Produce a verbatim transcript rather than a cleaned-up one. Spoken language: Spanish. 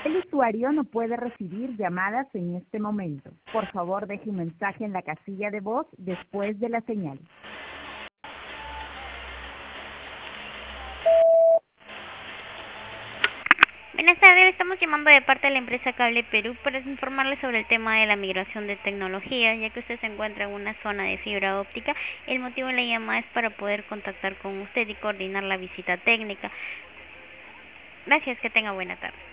El usuario no puede recibir llamadas en este momento. Por favor, deje un mensaje en la casilla de voz después de la señal. Buenas tardes, estamos llamando de parte de la empresa Cable Perú para informarle sobre el tema de la migración de tecnología, ya que usted se encuentra en una zona de fibra óptica. El motivo de la llamada es para poder contactar con usted y coordinar la visita técnica. Gracias, que tenga buena tarde.